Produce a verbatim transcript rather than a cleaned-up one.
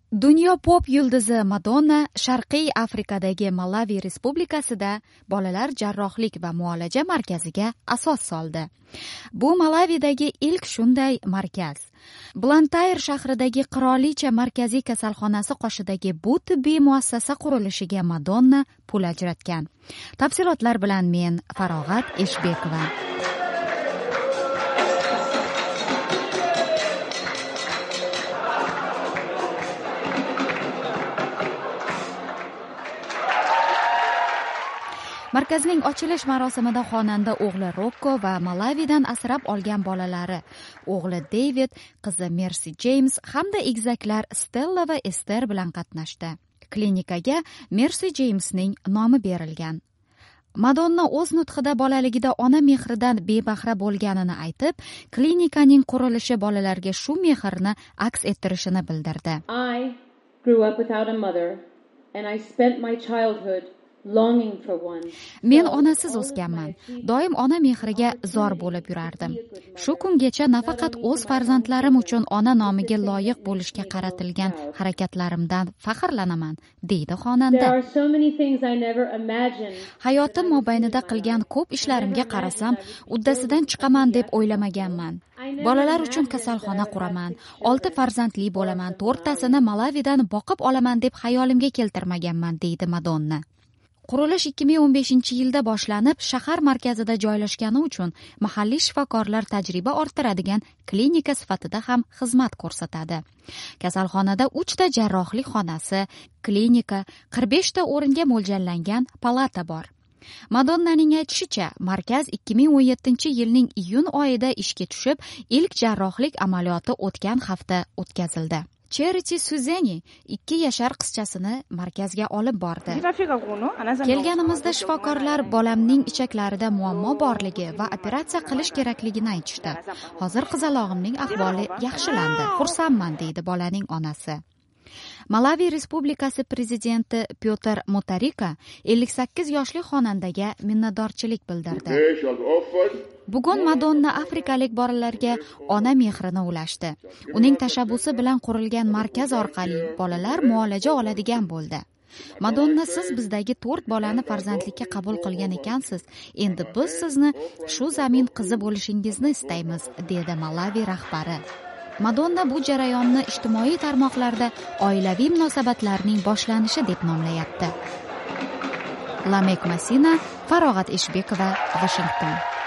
Dunyo pop yulduzi Madonna Sharqiy Afrikadagi Malavi Respublikasida bolalar jarrohlik va muolaja markaziga asos soldi. Bu Malavidagi ilk shunday markaz. Blantyre shahridagi Qirolicha markaziy kasalxonasi qoshidagi bu tibbiy muassasa qurilishiga Madonna pul ajratgan. Tafsilotlar bilan men Farog'at Eshbekova. Markazning ochilish marosimida xonanda o'g'li Rocco va Malavidan asrab olgan bolalari, o'g'li David, qizi Mercy James hamda egizaklar Stella va Esther bilan qatnashdi. Klinikaga Mercy Jamesning nomi berilgan. Madonna o'z nutqida bolaligida ona mehridan bebahra bo'lganini aytib, klinikaning qurilishi bolalarga shu mehrni aks ettirishini bildirdi. I grew up without a mother and I spent my childhood Men onasiz o'sganman. Doim ona mehriga zor bo'lib yurardim. Shu kungacha nafaqat o'z farzandlarim uchun ona nomiga loyiq bo'lishga qaratilgan harakatlarimdan faxrlanaman, deydi xonanda. Hayotim mobaynida qilgan ko'p ishlarimga qarasam, uddasidan chiqaman deb o'ylamaganman. Bolalar uchun kasalxona quraman, olti farzandli bo'laman, to'rttasini Malavidan boqib olaman deb xayolimga keltirmaganman, deydi Madonna. Qurilish ikki ming o'n beshinchi yilda boshlanib, shahar markazida joylashgani uchun mahalliy shifokorlar tajriba orttiradigan klinika sifatida ham xizmat ko'rsatadi. Kasalxonada uchta jarrohlik xonasi, klinika, qirq beshta o'ringa mo'ljallangan palata bor. Madonnaning aytishicha, markaz ikki ming o'n yettinchi yilning iyun oyida ishga tushib, ilk jarrohlik amaliyoti o'tgan hafta o'tkazildi. Charity Suzeni ikki yashar qizchasini markazga olib bordi. Kelganimizda shifokorlar bolamning ichaklarida muammo borligi va operatsiya qilish kerakligini aytishdi. Hozir qizalog'imning ahvoli yaxshilandi. Xursandman, deydi bolaning onasi. Malavi Respublikasi prezidenti Pyotr Mutharika ellik sakkiz yoshli xonandaga minnatdorchilik bildirdi. Bugun Madonna afrikalik bolalarga ona mehrini ulashdi. Uning tashabbusi bilan qurilgan markaz orqali bolalar muolaja oladigan bo'ldi. Madonna, siz bizdagi to'rt bolani farzandlikka qabul qilgan ekansiz. Endi biz sizni shu zamin qizi bo'lishingizni istaymiz, dedi Malavi rahbari. Madonna bu jarayonni ijtimoiy tarmoqlarda oilaviy munosabatlarning boshlanishi deb nomlayapti. Lamek Masina, Farog'at Eshbekova, Washington.